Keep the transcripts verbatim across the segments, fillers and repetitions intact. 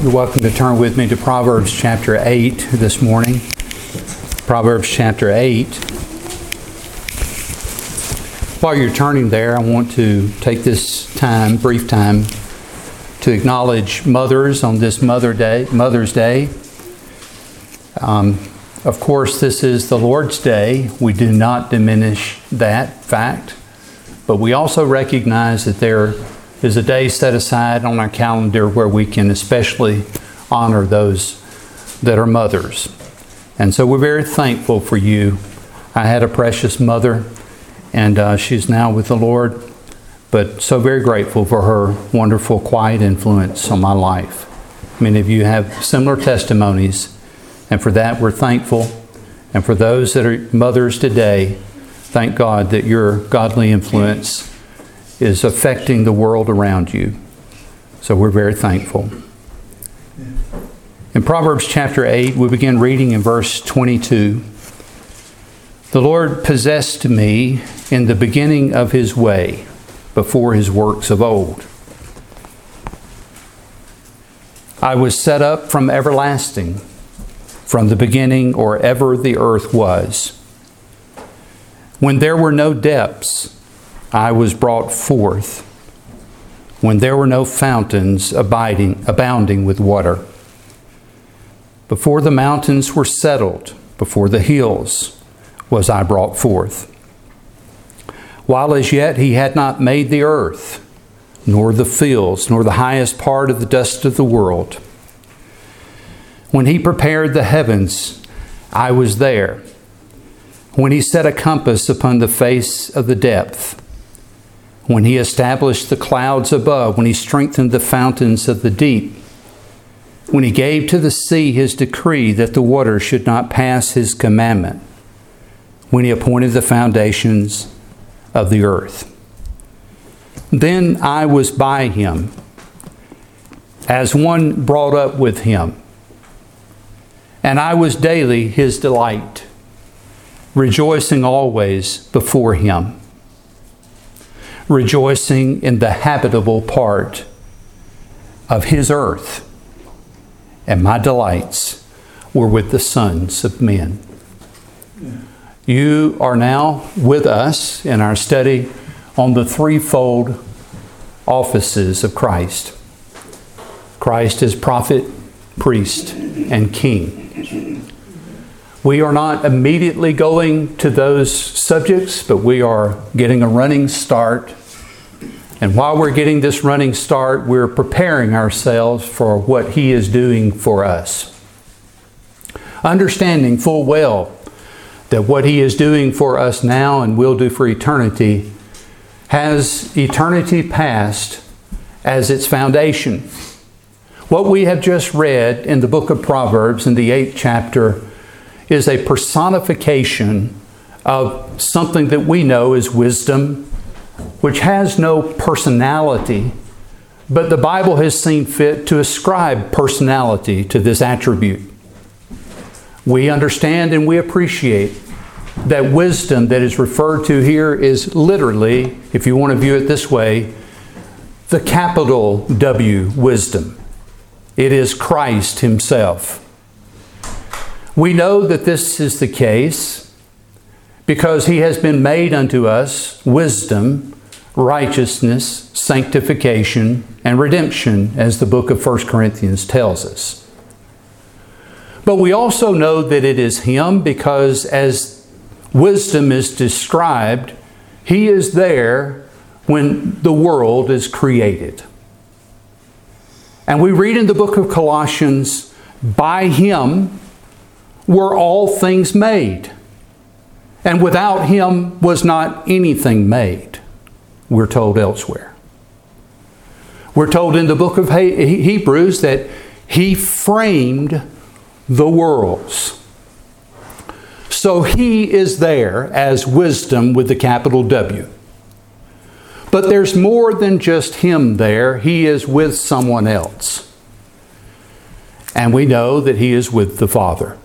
You're welcome to turn with me to Proverbs chapter eight this morning. Proverbs chapter eight. While you're turning there, I want to take this time, brief time, to acknowledge mothers on this Mother Day, Mother's Day. Um, of course, this is the Lord's Day. We do not diminish that fact, but we also recognize that there is a day set aside on our calendar where we can especially honor those that are mothers. And so we're very thankful for you. I had a precious mother, and uh, she's now with the Lord, but so very grateful for her wonderful, quiet influence on my life. Many of you have similar testimonies, and for that we're thankful. And for those that are mothers today, thank God that your godly influence is affecting the world around you. So we're very thankful. In Proverbs chapter eight, we begin reading in verse twenty-two. The Lord possessed me in the beginning of His way, before His works of old. I was set up from everlasting, from the beginning or ever the earth was. When there were no depths, I was brought forth, when there were no fountains abiding, abounding with water. Before the mountains were settled, before the hills was I brought forth. While as yet He had not made the earth, nor the fields, nor the highest part of the dust of the world. When He prepared the heavens, I was there. When He set a compass upon the face of the depth. When He established the clouds above, when He strengthened the fountains of the deep, when He gave to the sea His decree that the water should not pass His commandment, when He appointed the foundations of the earth. Then I was by Him, as one brought up with Him, and I was daily His delight, rejoicing always before Him, rejoicing in the habitable part of His earth, and my delights were with the sons of men. You are now with us in our study on the threefold offices of Christ. Christ is prophet, priest, and king. We are not immediately going to those subjects, but we are getting a running start. And while we're getting this running start, we're preparing ourselves for what He is doing for us. Understanding full well that what He is doing for us now and will do for eternity has eternity past as its foundation. What we have just read in the book of Proverbs in the eighth chapter is a personification of something that we know as wisdom, which has no personality, but the Bible has seen fit to ascribe personality to this attribute. We understand and we appreciate that wisdom that is referred to here is literally, if you want to view it this way, the capital W wisdom. It is Christ Himself. We know that this is the case because He has been made unto us wisdom, righteousness, sanctification, and redemption, as the book of First Corinthians tells us. But we also know that it is Him because as wisdom is described, He is there when the world is created. And we read in the book of Colossians, by Him were all things made, and without Him was not anything made, we're told elsewhere. We're told in the book of Hebrews that He framed the worlds. So He is there as wisdom with the capital W. But there's more than just Him there. He is with someone else. And we know that He is with the Father.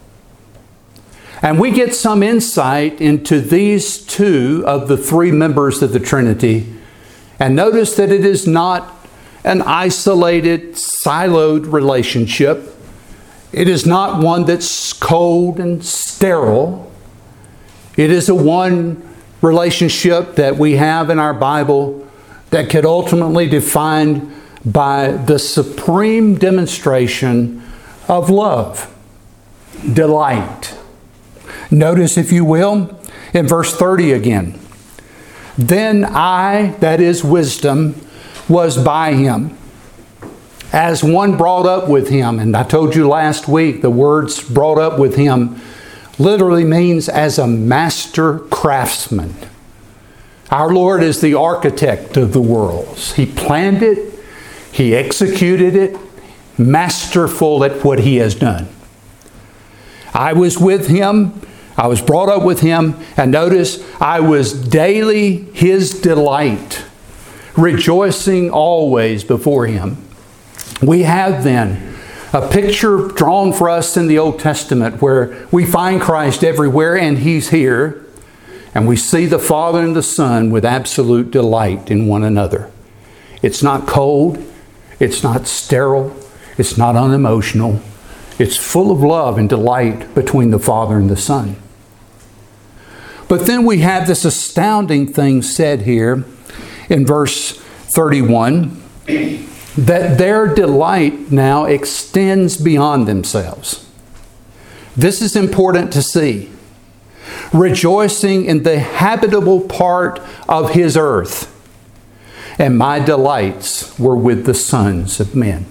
And we get some insight into these two of the three members of the Trinity. And notice that it is not an isolated, siloed relationship. It is not one that's cold and sterile. It is a one relationship that we have in our Bible that could ultimately be defined by the supreme demonstration of love, delight. Notice, if you will, in verse thirty again. Then I, that is wisdom, was by him, as one brought up with him. And I told you last week, the words brought up with him literally means as a master craftsman. Our Lord is the architect of the worlds. He planned it. He executed it. Masterful at what he has done. I was with him. I was brought up with him. And notice, I was daily his delight, rejoicing always before him. We have then a picture drawn for us in the Old Testament where we find Christ everywhere and he's here. And we see the Father and the Son with absolute delight in one another. It's not cold. It's not sterile. It's not unemotional. It's full of love and delight between the Father and the Son. But then we have this astounding thing said here in verse thirty-one, that their delight now extends beyond themselves. This is important to see. Rejoicing in the habitable part of his earth. And my delights were with the sons of men.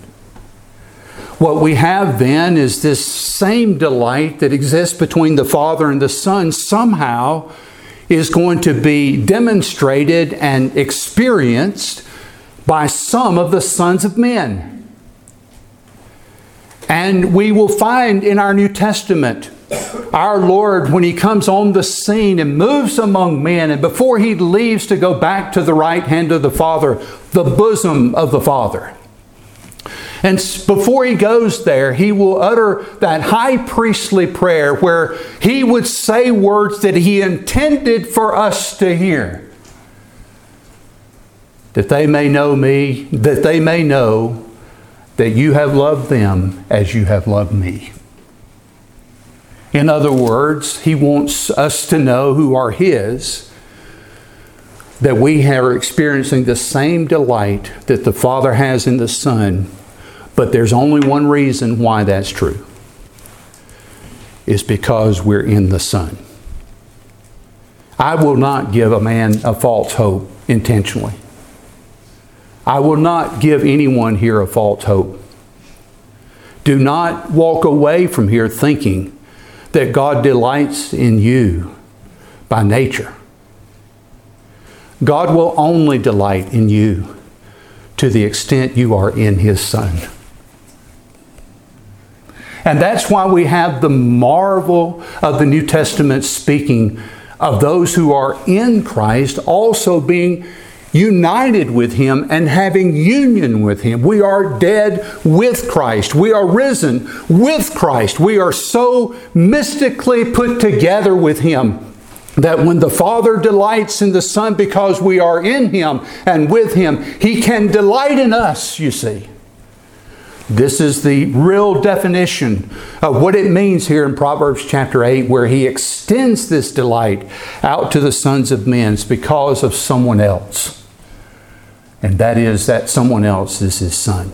What we have then is this same delight that exists between the Father and the Son somehow is going to be demonstrated and experienced by some of the sons of men. And we will find in our New Testament, our Lord, when he comes on the scene and moves among men, and before he leaves to go back to the right hand of the Father, the bosom of the Father. And before he goes there, he will utter that high priestly prayer where he would say words that he intended for us to hear. That they may know me, that they may know that you have loved them as you have loved me. In other words, he wants us to know who are his, that we are experiencing the same delight that the Father has in the Son. But there's only one reason why that's true. It's because we're in the Son. I will not give a man a false hope intentionally. I will not give anyone here a false hope. Do not walk away from here thinking that God delights in you by nature. God will only delight in you to the extent you are in his Son. And that's why we have the marvel of the New Testament speaking of those who are in Christ also being united with him and having union with him. We are dead with Christ. We are risen with Christ. We are so mystically put together with him that when the Father delights in the Son because we are in him and with him, he can delight in us, you see. This is the real definition of what it means here in Proverbs chapter eight, where he extends this delight out to the sons of men. It's because of someone else. And that is that someone else is his Son.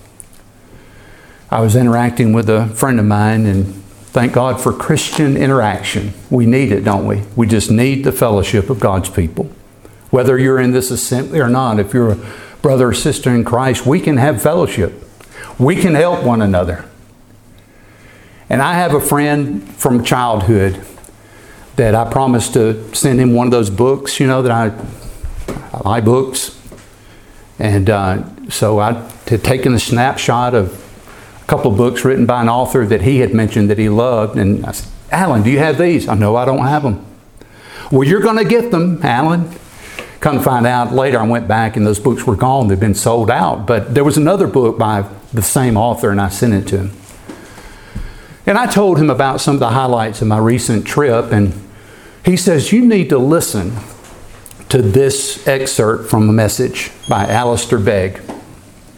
I was interacting with a friend of mine, and thank God for Christian interaction. We need it, don't we? We just need the fellowship of God's people. Whether you're in this assembly or not, if you're a brother or sister in Christ, we can have fellowship. We can help one another. And I have a friend from childhood that I promised to send him one of those books, you know, that I, I like books. And uh, so I had taken a snapshot of a couple of books written by an author that he had mentioned that he loved. And I said, Alan, do you have these? I know I don't have them. Well, you're going to get them, Alan. Come to find out later, I went back and those books were gone. They'd been sold out. But there was another book by the same author, and I sent it to him. And I told him about some of the highlights of my recent trip, and he says, you need to listen to this excerpt from a message by Alistair Begg.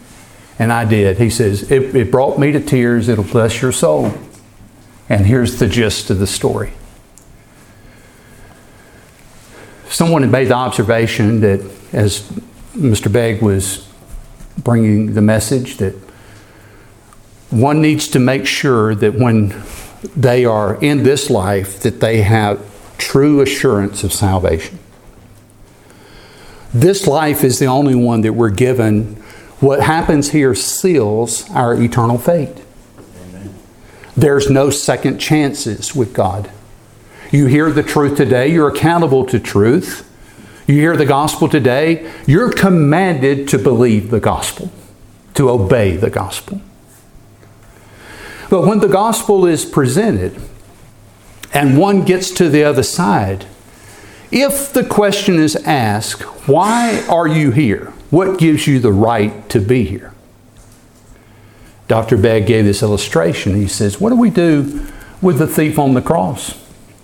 And I did. He says, it, it brought me to tears. It'll bless your soul. And here's the gist of the story. Someone had made the observation that as Mister Begg was bringing the message, that one needs to make sure that when they are in this life, that they have true assurance of salvation. This life is the only one that we're given. What happens here seals our eternal fate. Amen. There's no second chances with God. You hear the truth today, you're accountable to truth. You hear the gospel today, you're commanded to believe the gospel, to obey the gospel. But when the gospel is presented and one gets to the other side, if the question is asked, why are you here? What gives you the right to be here? Doctor Begg gave this illustration. He says, what do we do with the thief on the cross?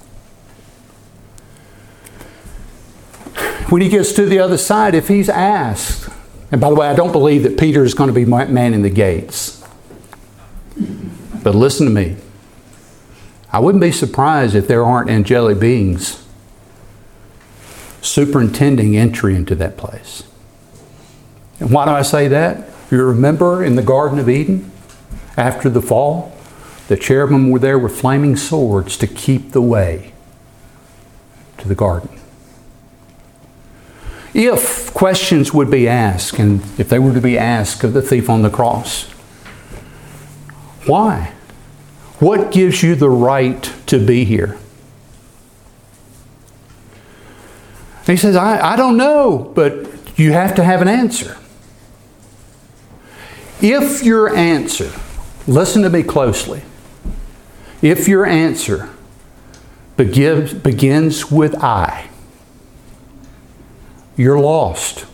When he gets to the other side, if he's asked, and by the way, I don't believe that Peter is going to be manning the gates. But listen to me. I wouldn't be surprised if there aren't angelic beings superintending entry into that place. And why do I say that? You remember in the Garden of Eden, after the fall, the cherubim were there with flaming swords to keep the way to the garden. If questions would be asked, and if they were to be asked of the thief on the cross, why? What gives you the right to be here? And he says, I, I don't know, but you have to have an answer. If your answer, listen to me closely, if your answer begins, begins with I, you're lost.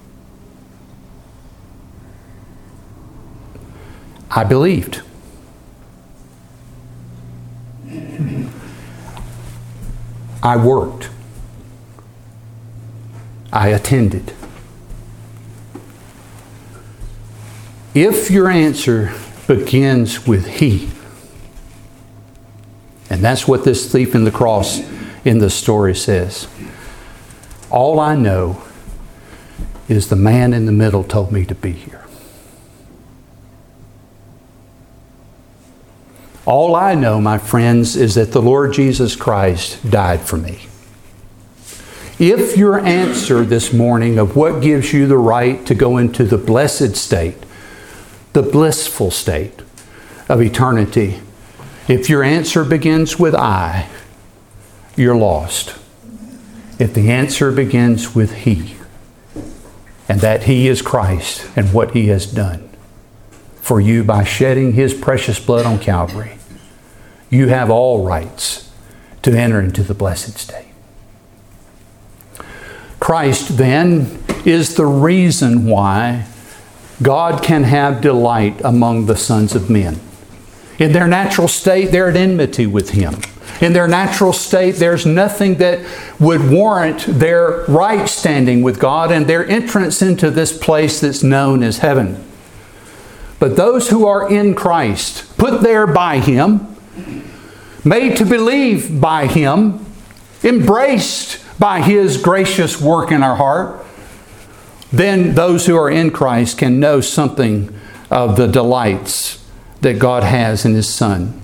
I believed. I worked. I attended. If your answer begins with He, and that's what this thief in the cross in the story says, all I know is the man in the middle told me to be here. All I know, my friends, is that the Lord Jesus Christ died for me. If your answer this morning of what gives you the right to go into the blessed state, the blissful state of eternity, if your answer begins with I, you're lost. If the answer begins with He, and that He is Christ and what He has done for you by shedding His precious blood on Calvary, you have all rights to enter into the blessed state. Christ, then, is the reason why God can have delight among the sons of men. In their natural state, they're at enmity with Him. In their natural state, there's nothing that would warrant their right standing with God and their entrance into this place that's known as heaven. But those who are in Christ, put there by Him, made to believe by Him, embraced by His gracious work in our heart, then those who are in Christ can know something of the delights that God has in His Son.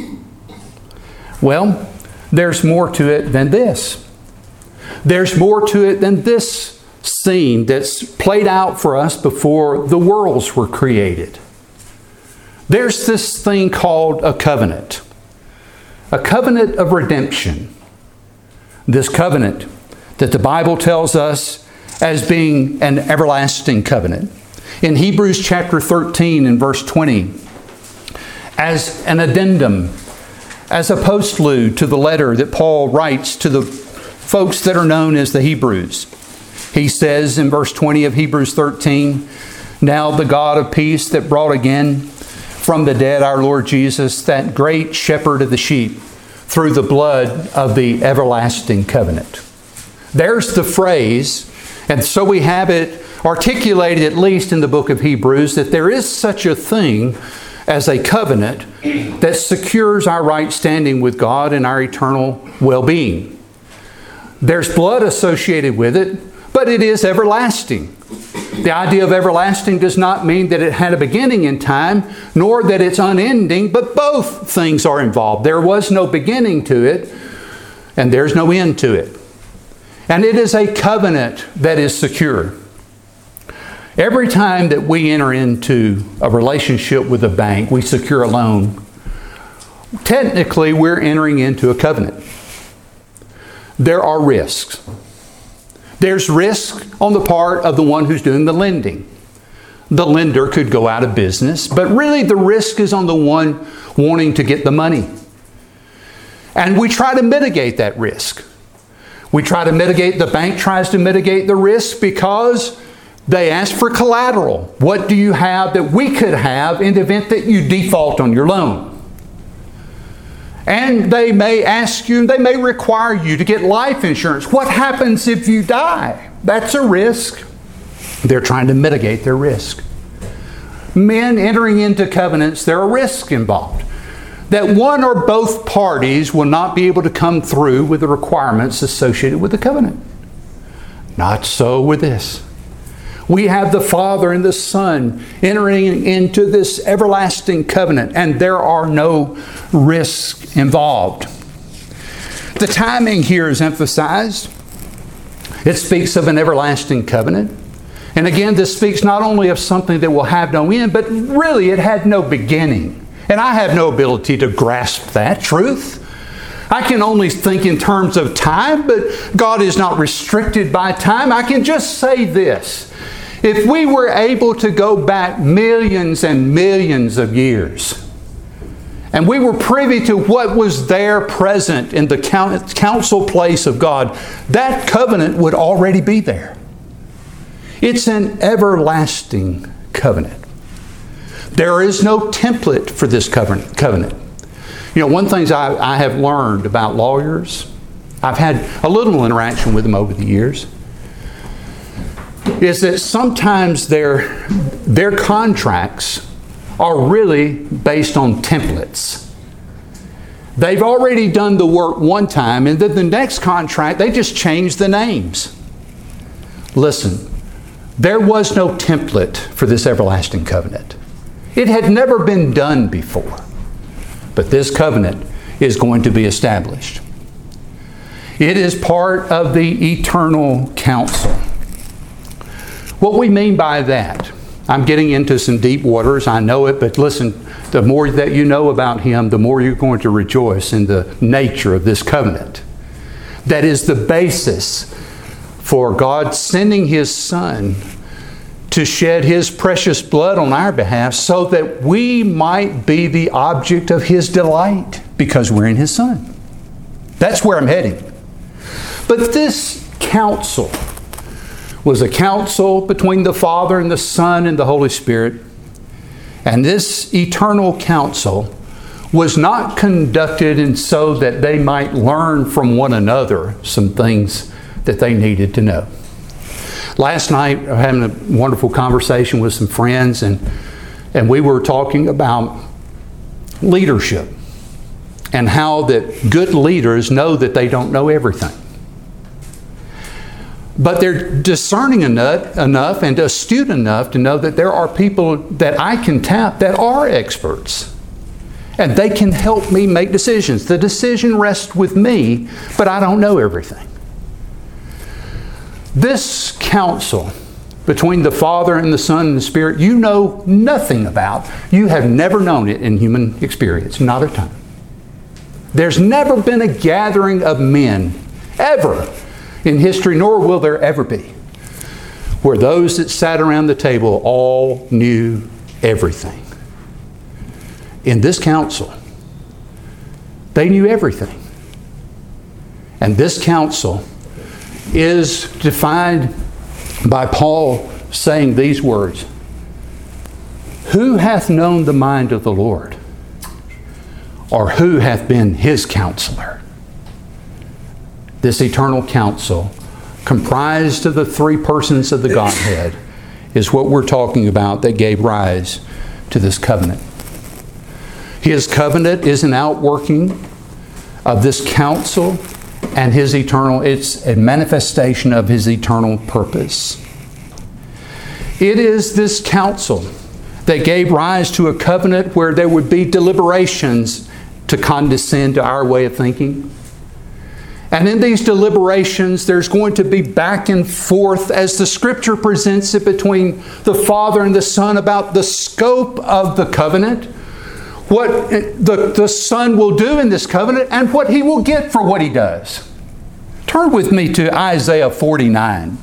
Well, there's more to it than this. There's more to it than this scene that's played out for us before the worlds were created. There's this thing called a covenant. A covenant of redemption. This covenant that the Bible tells us as being an everlasting covenant. In Hebrews chapter thirteen and verse twenty, as an addendum, as a postlude to the letter that Paul writes to the folks that are known as the Hebrews. He says in verse twenty of Hebrews thirteen, now the God of peace that brought again from the dead our Lord Jesus, that great shepherd of the sheep, through the blood of the everlasting covenant. There's the phrase, And so we have it articulated, at least in the book of Hebrews, that there is such a thing as a covenant that secures our right standing with God and our eternal well-being. There's blood associated with it, but it is everlasting. The idea of everlasting does not mean that it had a beginning in time, nor that it's unending, but both things are involved. There was no beginning to it, and there's no end to it. And it is a covenant that is secure. Every time that we enter into a relationship with a bank, we secure a loan. Technically, we're entering into a covenant. There are risks. There's risk on the part of the one who's doing the lending. The lender could go out of business, but really the risk is on the one wanting to get the money. And we try to mitigate that risk. We try to mitigate, the bank tries to mitigate the risk because they ask for collateral. What do you have that we could have in the event that you default on your loan? And they may ask you, they may require you to get life insurance. What happens if you die? That's a risk. They're trying to mitigate their risk. Men entering into covenants, there are risks involved. That one or both parties will not be able to come through with the requirements associated with the covenant. Not so with this. We have the Father and the Son entering into this everlasting covenant, and there are no risks involved. The timing here is emphasized. It speaks of an everlasting covenant. And again, this speaks not only of something that will have no end, but really it had no beginning. And I have no ability to grasp that truth. I can only think in terms of time, but God is not restricted by time. I can just say this. If we were able to go back millions and millions of years, and we were privy to what was there present in the council place of God, that covenant would already be there. It's an everlasting covenant. There is no template for this covenant. covenant. You know, one thing I, I have learned about lawyers, I've had a little interaction with them over the years, is that sometimes their, their contracts are really based on templates. They've already done the work one time, and then the next contract, they just change the names. Listen, there was no template for this everlasting covenant. It had never been done before. But this covenant is going to be established. It is part of the eternal counsel. What we mean by that, I'm getting into some deep waters, I know it, but listen, the more that you know about Him, the more you're going to rejoice in the nature of this covenant. That is the basis for God sending His Son to shed His precious blood on our behalf so that we might be the object of His delight because we're in His Son. That's where I'm heading. But this counsel was a counsel between the Father and the Son and the Holy Spirit. And this eternal counsel was not conducted in so that they might learn from one another some things that they needed to know. Last night, I was having a wonderful conversation with some friends, and, and we were talking about leadership and how that good leaders know that they don't know everything. But they're discerning enough, enough and astute enough to know that there are people that I can tap that are experts. And they can help me make decisions. The decision rests with me, but I don't know everything. This counsel between the Father and the Son and the Spirit, you know nothing about. You have never known it in human experience, not a time. There's never been a gathering of men, ever, in history, nor will there ever be, where those that sat around the table all knew everything. In this council, they knew everything. And this council is defined by Paul saying these words, "Who hath known the mind of the Lord? Or who hath been His counselor?" This eternal counsel comprised of the three persons of the Godhead, is what we're talking about that gave rise to this covenant. His covenant is an outworking of this counsel and His eternal, it's a manifestation of His eternal purpose. It is this counsel that gave rise to a covenant where there would be deliberations to condescend to our way of thinking. And in these deliberations, there's going to be back and forth as the Scripture presents it between the Father and the Son about the scope of the covenant, what the, the Son will do in this covenant, and what He will get for what He does. Turn with me to Isaiah forty-nine.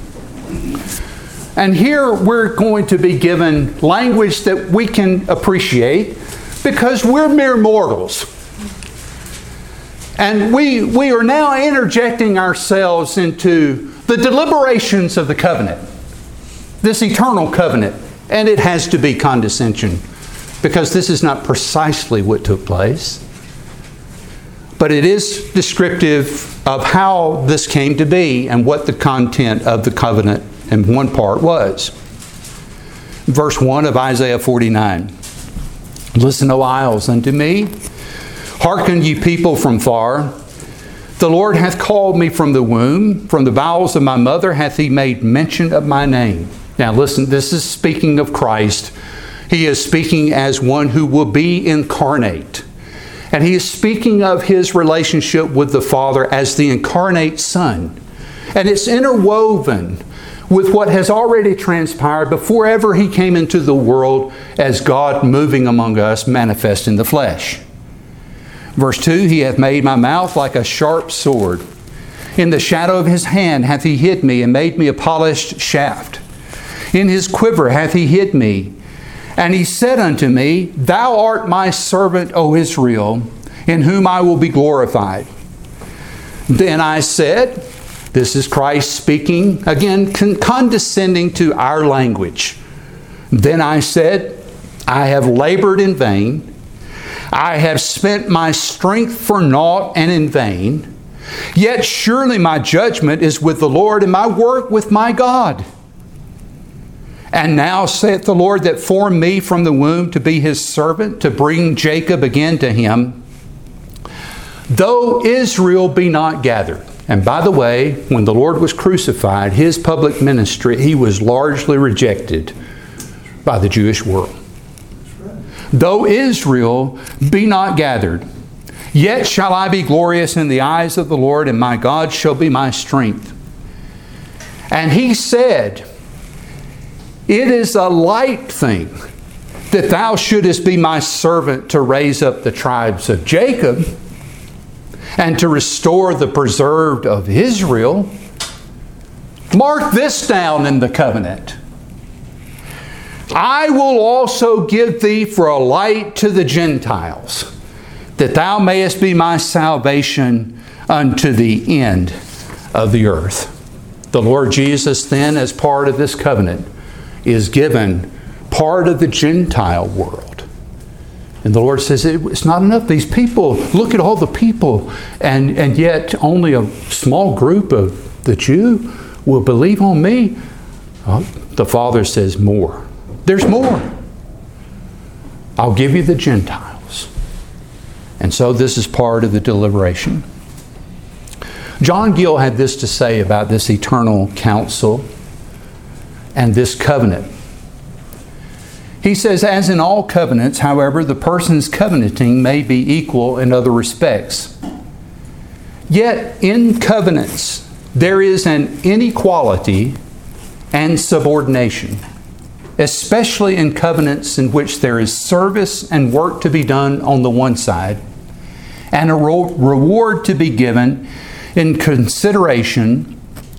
And here we're going to be given language that we can appreciate because we're mere mortals. And we, we are now interjecting ourselves into the deliberations of the covenant, this eternal covenant. And it has to be condescension because this is not precisely what took place. But it is descriptive of how this came to be and what the content of the covenant in one part was. Verse one of Isaiah forty-nine. Listen, O isles, unto me. Hearken, ye people from far. The Lord hath called me from the womb. From the bowels of my mother hath He made mention of my name. Now listen, this is speaking of Christ. He is speaking as one who will be incarnate. And He is speaking of His relationship with the Father as the incarnate Son. And it's interwoven with what has already transpired before ever He came into the world as God moving among us, manifest in the flesh. Verse two, He hath made my mouth like a sharp sword. In the shadow of His hand hath He hid me, and made me a polished shaft. In His quiver hath He hid me. And He said unto me, Thou art my servant, O Israel, in whom I will be glorified. Then I said, this is Christ speaking, again, condescending to our language. Then I said, I have labored in vain. I have spent my strength for naught and in vain. Yet surely my judgment is with the Lord, and my work with my God. And now saith the Lord that formed me from the womb to be His servant, to bring Jacob again to Him. Though Israel be not gathered. And by the way, when the Lord was crucified, His public ministry, He was largely rejected by the Jewish world. Though Israel be not gathered, yet shall I be glorious in the eyes of the Lord, and my God shall be my strength. And He said, It is a light thing that thou shouldest be my servant to raise up the tribes of Jacob, and to restore the preserved of Israel. Mark this down in the covenant. I will also give thee for a light to the Gentiles, that thou mayest be my salvation unto the end of the earth. The Lord Jesus then, as part of this covenant, is given part of the Gentile world. And the Lord says, it's not enough. These people, look at all the people, and, and yet only a small group of the Jew will believe on me. Oh, the Father says more. There's more. I'll give you the Gentiles. And so this is part of the deliberation. John Gill had this to say about this eternal counsel and this covenant. He says, as in all covenants, however, the persons covenanting may be equal in other respects. Yet in covenants, there is an inequality and subordination, especially in covenants in which there is service and work to be done on the one side, and a reward to be given in consideration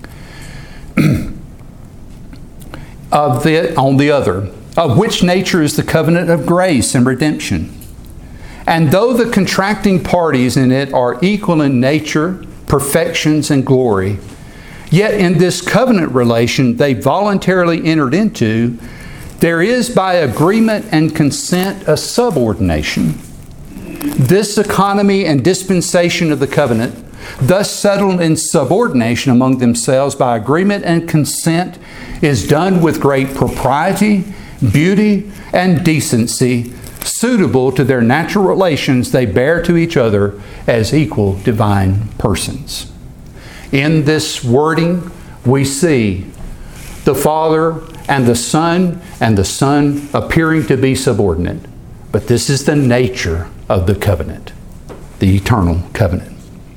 of it on the other. Of which nature is the covenant of grace and redemption. And though the contracting parties in it are equal in nature, perfections, and glory, yet in this covenant relation they voluntarily entered into, there is by agreement and consent a subordination. This economy and dispensation of the covenant thus settled in subordination among themselves by agreement and consent, is done with great propriety, beauty, and decency, suitable to their natural relations they bear to each other as equal divine persons. In this wording, we see the Father and the Son, and the Son appearing to be subordinate. But this is the nature of the covenant, the eternal covenant.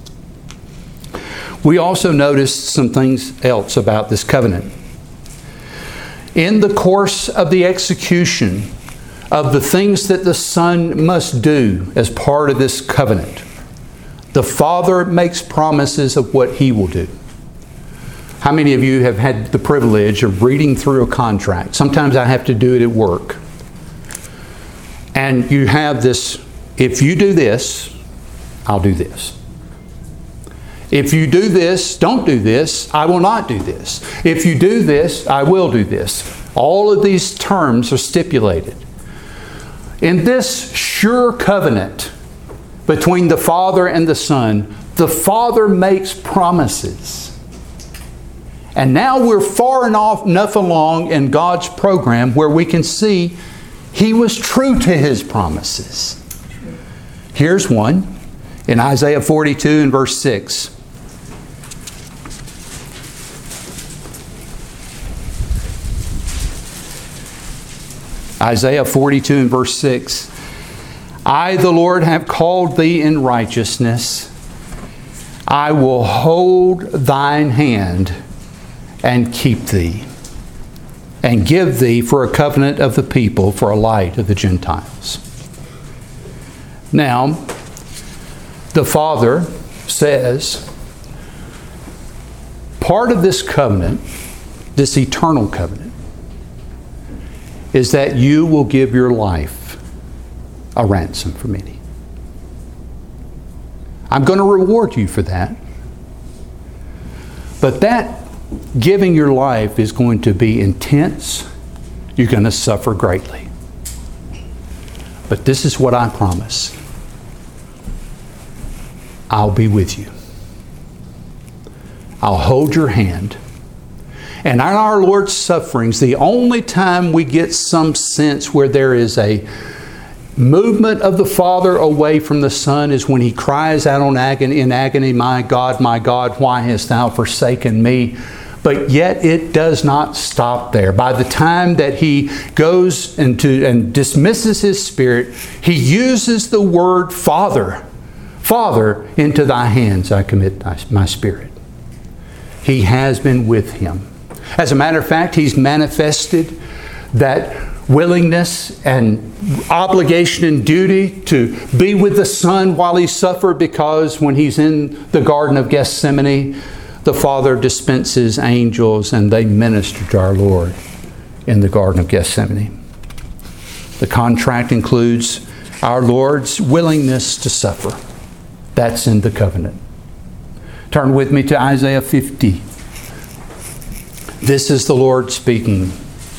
We also noticed some things else about this covenant. In the course of the execution of the things that the Son must do as part of this covenant, the Father makes promises of what He will do. How many of you have had the privilege of reading through a contract? Sometimes I have to do it at work. And you have this, if you do this, I'll do this. If you do this, don't do this, I will not do this. If you do this, I will do this. All of these terms are stipulated. In this sure covenant between the Father and the Son, the Father makes promises. And now we're far enough, enough along in God's program where we can see He was true to His promises. Here's one in Isaiah forty-two and verse six. Isaiah forty-two and verse six. I, the Lord, have called thee in righteousness. I will hold thine hand and keep thee, and give thee for a covenant of the people, for a light of the Gentiles. Now, the Father says, part of this covenant, this eternal covenant, is that you will give your life a ransom for many. I'm going to reward you for that. But that giving your life is going to be intense. You're going to suffer greatly. But this is what I promise. I'll be with you. I'll hold your hand. And in our Lord's sufferings, the only time we get some sense where there is a movement of the Father away from the Son is when He cries out on agony, in agony, my God, my God, why hast thou forsaken me? But yet it does not stop there. By the time that He goes into and dismisses His Spirit, He uses the word Father. Father, into thy hands I commit thy, my spirit. He has been with Him. As a matter of fact, He's manifested that willingness and obligation and duty to be with the Son while He suffered, because when He's in the Garden of Gethsemane, the Father dispenses angels and they minister to our Lord in the Garden of Gethsemane. The contract includes our Lord's willingness to suffer. That's in the covenant. Turn with me to Isaiah fifty. This is the Lord speaking.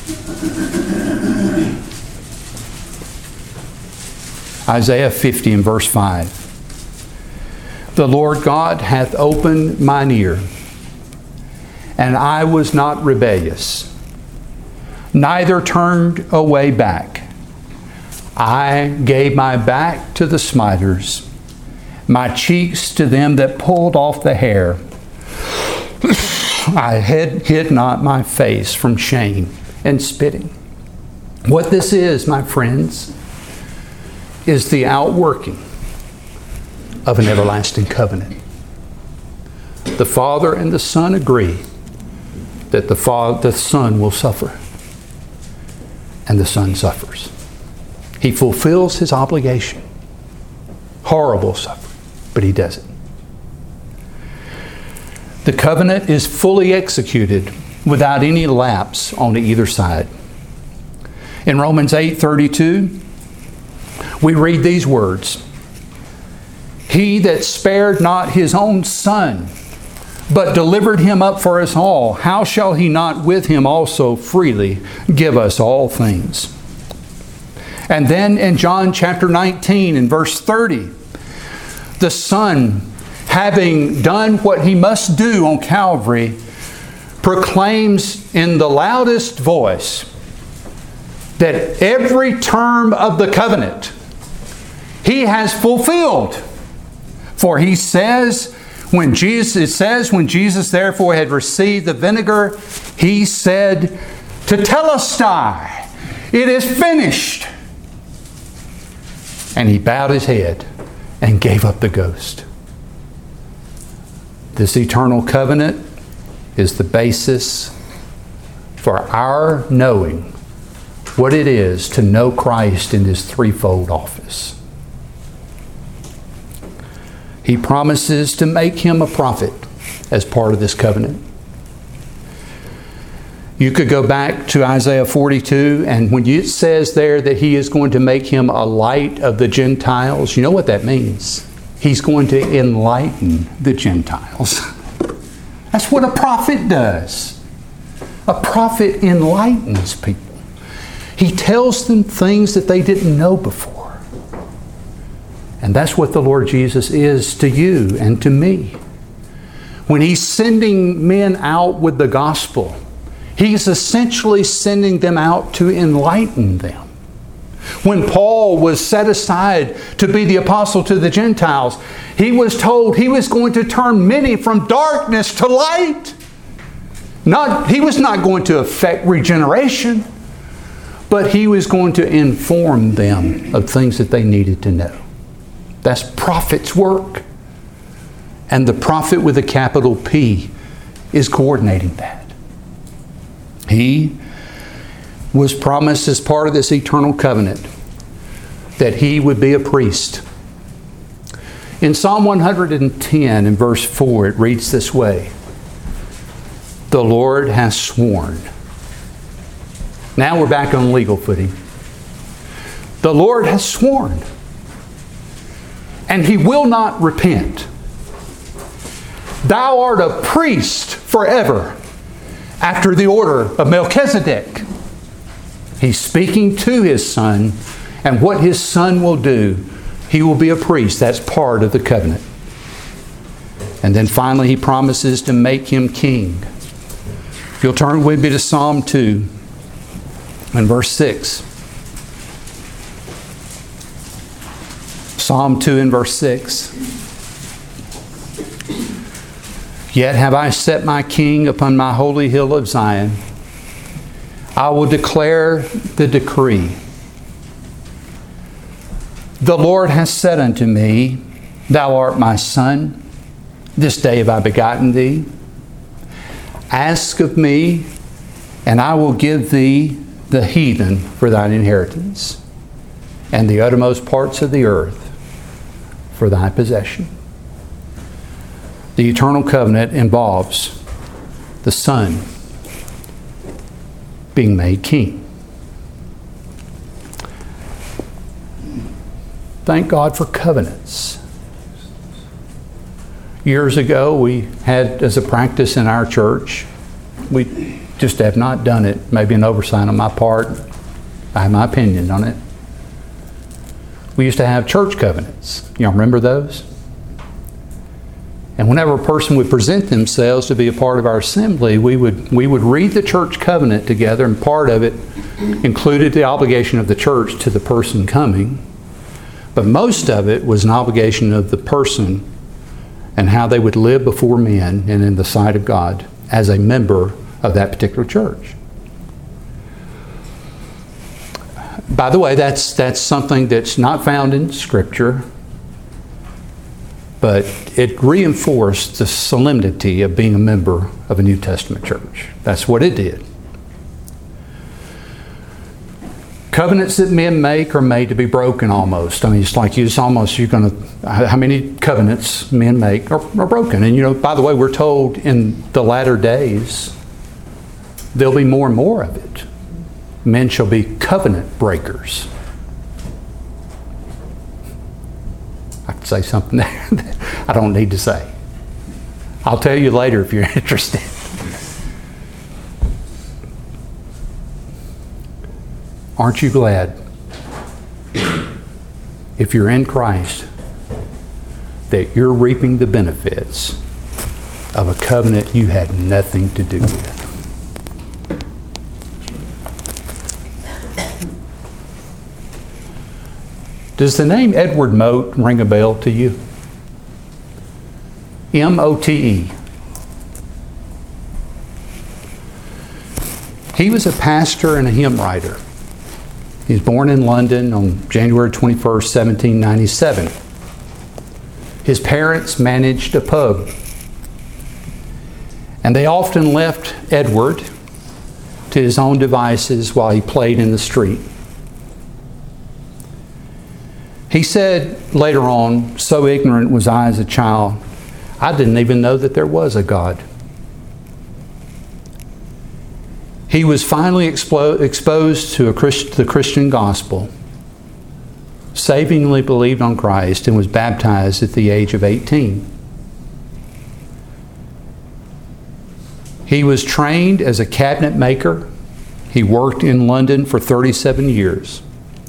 Isaiah fifty and verse five. The Lord God hath opened mine ear, and I was not rebellious, neither turned away back. I gave my back to the smiters, my cheeks to them that pulled off the hair. I hid, hid not my face from shame and spitting. What this is, my friends, is the outworking of an everlasting covenant. The Father and the Son agree that the, Father, the Son will suffer. And the Son suffers. He fulfills His obligation. Horrible suffering, but He does it. The covenant is fully executed without any lapse on either side. In Romans eight thirty-two, we read these words. He that spared not His own Son, but delivered Him up for us all, how shall He not with Him also freely give us all things? And then in John chapter nineteen and verse thirty, the Son having done what He must do on Calvary, proclaims in the loudest voice that every term of the covenant He has fulfilled. For He says, when Jesus, it says, when Jesus therefore had received the vinegar, He said, Tetelestai, it is finished. And He bowed His head and gave up the ghost. This eternal covenant is the basis for our knowing what it is to know Christ in His threefold office. He promises to make Him a prophet as part of this covenant. You could go back to Isaiah forty-two, and when it says there that He is going to make Him a light of the Gentiles, you know what that means? He's going to enlighten the Gentiles. That's what a prophet does. A prophet enlightens people. He tells them things that they didn't know before. And that's what the Lord Jesus is to you and to me. When He's sending men out with the gospel, He's essentially sending them out to enlighten them. When Paul was set aside to be the apostle to the Gentiles, he was told he was going to turn many from darkness to light. Not, he was not going to effect regeneration, but he was going to inform them of things that they needed to know. That's prophet's work. And the prophet with a capital P is coordinating that. He was promised as part of this eternal covenant that He would be a priest. In Psalm one hundred ten, in verse four, it reads this way: The Lord has sworn. Now we're back on legal footing. The Lord has sworn, and He will not repent. Thou art a priest forever, after the order of Melchizedek. He's speaking to His Son, and what His Son will do, He will be a priest. That's part of the covenant. And then finally He promises to make Him king. If you'll turn with me to Psalm two and verse six. Psalm two and verse six. Yet have I set my king upon my holy hill of Zion. I will declare the decree. The Lord has said unto me, Thou art my son. This day have I begotten thee. Ask of me, and I will give thee the heathen for thine inheritance, and the uttermost parts of the earth for thy possession. The eternal covenant involves the Son being made king. Thank God for covenants. Years ago, we had as a practice in our church, we just have not done it. Maybe an oversight on my part. I have my opinion on it. We used to have church covenants. Y'all remember those? And whenever a person would present themselves to be a part of our assembly, we would we would read the church covenant together, and part of it included the obligation of the church to the person coming. But most of it was an obligation of the person and how they would live before men and in the sight of God as a member of that particular church. By the way, that's that's something that's not found in Scripture, but it reinforced the solemnity of being a member of a New Testament church. That's what it did. Covenants that men make are made to be broken almost. I mean, it's like it's almost, you're going to, how many covenants men make are, are broken. And you know, by the way, we're told in the latter days, there'll be more and more of it. Men shall be covenant breakers. I could say something there that I don't need to say. I'll tell you later if you're interested. Aren't you glad, if you're in Christ, that you're reaping the benefits of a covenant you had nothing to do with. Does the name Edward Mote ring a bell to you? M O T E. He was a pastor and a hymn writer. He was born in London on January twenty-first, seventeen ninety-seven. His parents managed a pub, and they often left Edward to his own devices while he played in the street. He said later on, "So ignorant was I as a child, I didn't even know that there was a God." He was finally expo- exposed to a Christ- the Christian gospel, savingly believed on Christ, and was baptized at the age of eighteen. He was trained as a cabinet maker. He worked in London for thirty-seven years.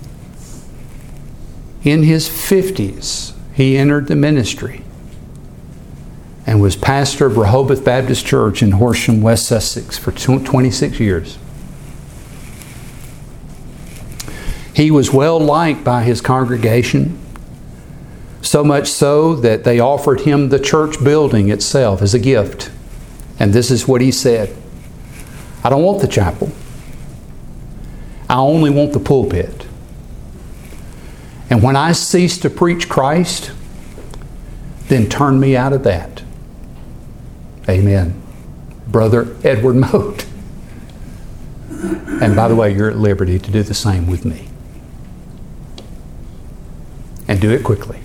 In his fifties, he entered the ministry and was pastor of Rehoboth Baptist Church in Horsham, West Sussex for twenty-six years. He was well liked by his congregation, so much so that they offered him the church building itself as a gift. And this is what he said: "I don't want the chapel. I only want the pulpit. And when I cease to preach Christ, then turn me out of that." Amen. Brother Edward Mote. And by the way, you're at liberty to do the same with me. And do it quickly.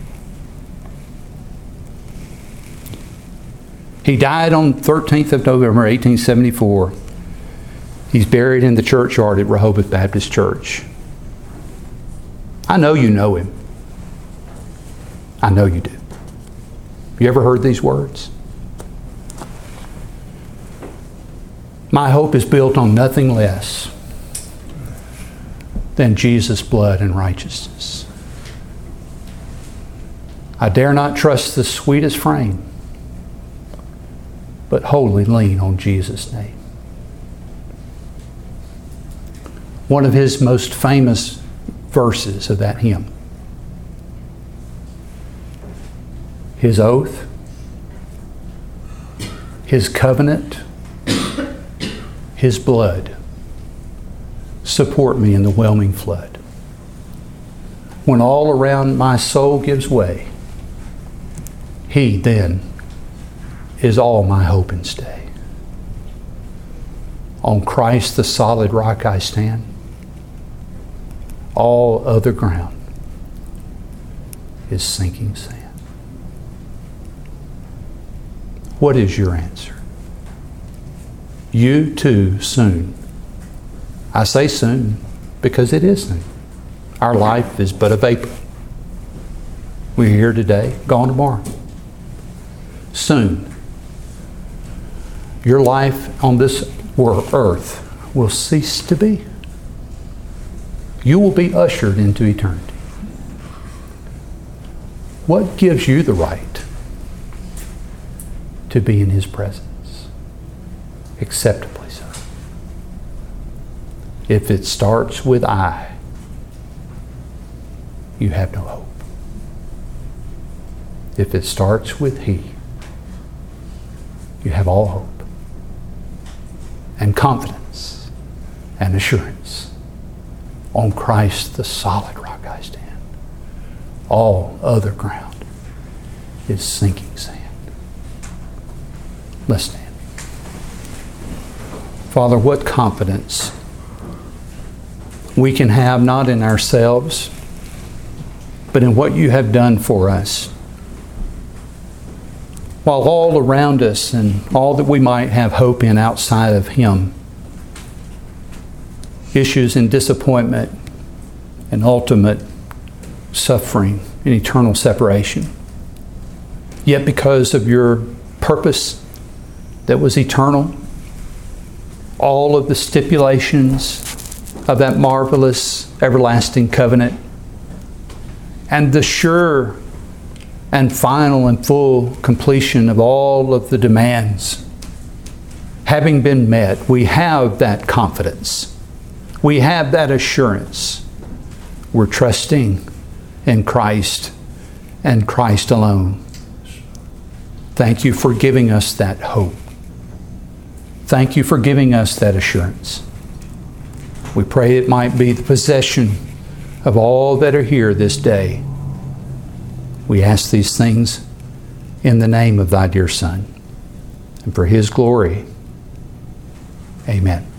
He died on thirteenth of November, eighteen seventy-four. He's buried in the churchyard at Rehoboth Baptist Church. I know you know him. I know you do. You ever heard these words? My hope is built on nothing less than Jesus' blood and righteousness. I dare not trust the sweetest frame, but wholly lean on Jesus' name. One of his most famous verses of that hymn: His oath, His covenant, His blood support me in the whelming flood. When all around my soul gives way, He then is all my hope and stay. On Christ the solid rock I stand. All other ground is sinking sand. What is your answer? You too soon. I say soon because it is soon. Our life is but a vapor. We're here today, gone tomorrow. Soon, your life on this earth will cease to be. You will be ushered into eternity. What gives you the right to be in His presence? Acceptably so. If it starts with I, you have no hope. If it starts with He, you have all hope and confidence and assurance. On Christ, the solid rock I stand. All other ground is sinking sand. Let's stand. Father, what confidence we can have, not in ourselves, but in what You have done for us. While all around us and all that we might have hope in outside of Him issues in disappointment and ultimate suffering and eternal separation. Yet because of Your purpose that was eternal, all of the stipulations of that marvelous everlasting covenant, and the sure and final and full completion of all of the demands having been met, we have that confidence. We have that assurance. We're trusting in Christ and Christ alone. Thank you for giving us that hope. Thank you for giving us that assurance. We pray it might be the possession of all that are here this day. We ask these things in the name of thy dear Son, and for His glory. Amen.